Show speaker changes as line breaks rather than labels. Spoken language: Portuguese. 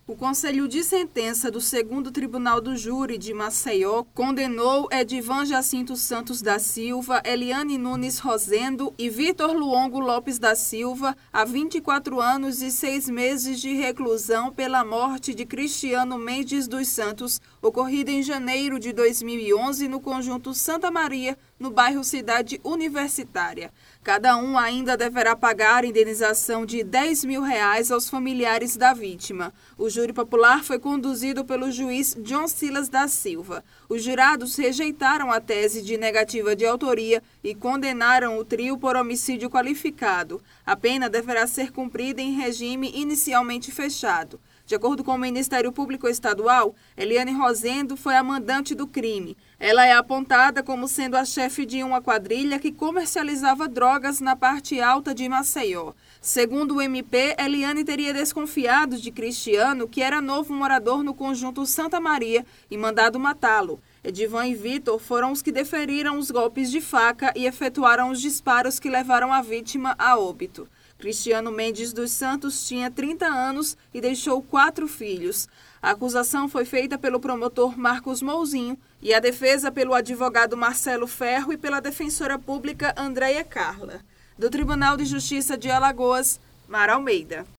O Conselho de Sentença do 2º Tribunal do Júri de Maceió condenou Edivan Jacinto Santos da Silva, Eliane Nunes Rosendo e Vitor Luongo Lopes da Silva a 24 anos e 6 meses de reclusão pela morte de Cristiano Mendes dos Santos, ocorrida em janeiro de 2011 no conjunto Santa Maria, no bairro Cidade Universitária. Cada um ainda deverá pagar indenização de R$10 mil aos familiares da vítima. O júri popular foi conduzido pelo juiz John Silas da Silva. Os jurados rejeitaram a tese de negativa de autoria e condenaram o trio por homicídio qualificado. A pena deverá ser cumprida em regime inicialmente fechado. De acordo com o Ministério Público Estadual, Eliane Rosendo foi a mandante do crime. Ela é apontada como sendo a chefe de uma quadrilha que comercializava drogas na parte alta de Maceió. Segundo o MP, Eliane teria desconfiado de Cristiano, que era novo morador no conjunto Santa Maria, e mandado matá-lo. Edivan e Vitor foram os que deferiram os golpes de faca e efetuaram os disparos que levaram a vítima a óbito. Cristiano Mendes dos Santos tinha 30 anos e deixou 4 filhos. A acusação foi feita pelo promotor Marcos Mouzinho e a defesa pelo advogado Marcelo Ferro e pela defensora pública Andréia Carla. Do Tribunal de Justiça de Alagoas, Mara Almeida.